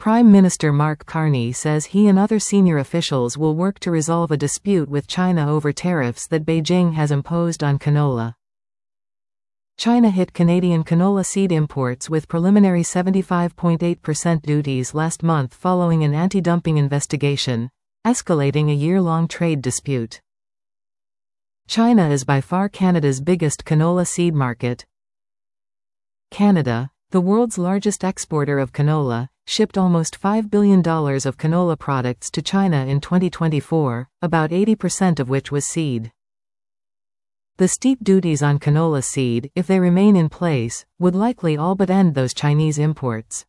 Prime Minister Mark Carney says he and other senior officials will work to resolve a dispute with China over tariffs that Beijing has imposed on canola. China hit Canadian canola seed imports with preliminary 75.8% duties last month following an anti-dumping investigation, escalating a year-long trade dispute. China is by far Canada's biggest canola seed market. Canada, the world's largest exporter of canola, shipped almost $5 billion of canola products to China in 2024, about 80% of which was seed. The steep duties on canola seed, if they remain in place, would likely all but end those Chinese imports.